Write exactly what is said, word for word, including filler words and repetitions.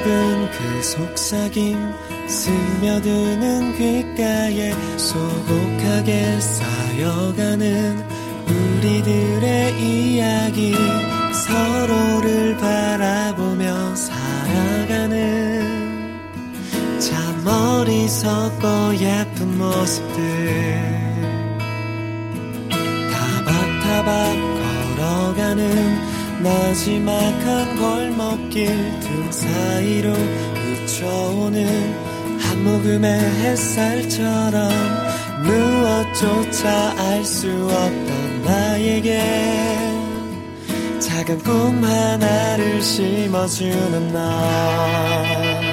적은 그 속삭임 스며드는 귓가에 소복하게 쌓여가는 우리들의 이야기 서로를 바라보며 살아가는 참 어리석고 예쁜 모습들 타박타박 걸어가는 마지막한 골목길 등 사이로 비춰오는 한 모금의 햇살처럼 무엇조차 알 수 없던 나에게 작은 꿈 하나를 심어주는 너